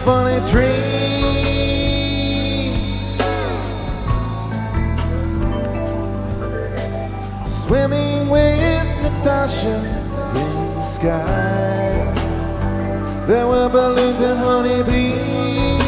funny dream, swimming with Natasha in the sky. There were balloons and honeybees.